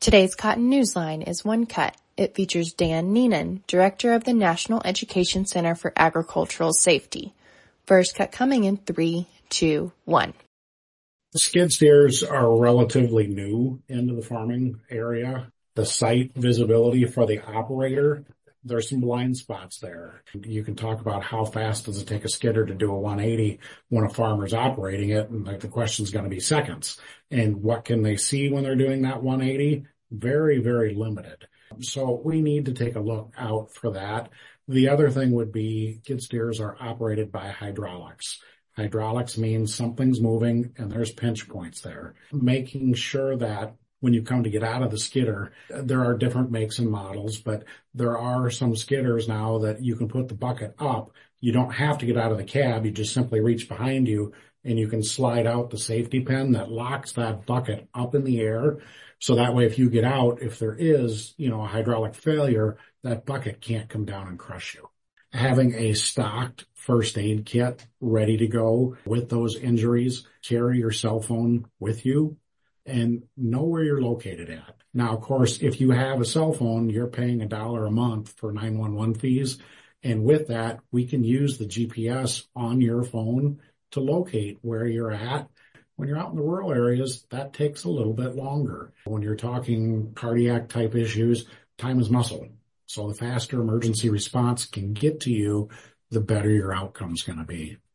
Today's Cotton Newsline is one cut. It features Dan Neenan, Director of the National Education Center for Agricultural Safety. First cut coming in 3, 2, 1. Skid steers are relatively new into the farming area. The sight visibility for the operator, there's some blind spots there. You can talk about how fast does it take a skidder to do a 180 when a farmer's operating it, and the question's going to be seconds. And what can they see when they're doing that 180? Very, very limited. So we need to take a look out for that. The other thing would be skid steers are operated by hydraulics. Hydraulics means something's moving and there's pinch points there. Making sure that when you come to get out of the skidder, there are different makes and models, but there are some skidders now that you can put the bucket up. You don't have to get out of the cab. You just simply reach behind you and you can slide out the safety pin that locks that bucket up in the air. So that way, if you get out, if there is, a hydraulic failure, that bucket can't come down and crush you. Having a stocked first aid kit ready to go with those injuries, carry your cell phone with you and know where you're located at. Now, of course, if you have a cell phone, you're paying $1 a month for 911 fees. And with that, we can use the GPS on your phone to locate where you're at. When you're out in the rural areas, that takes a little bit longer. When you're talking cardiac type issues, time is muscle. So the faster emergency response can get to you, the better your outcome's going to be.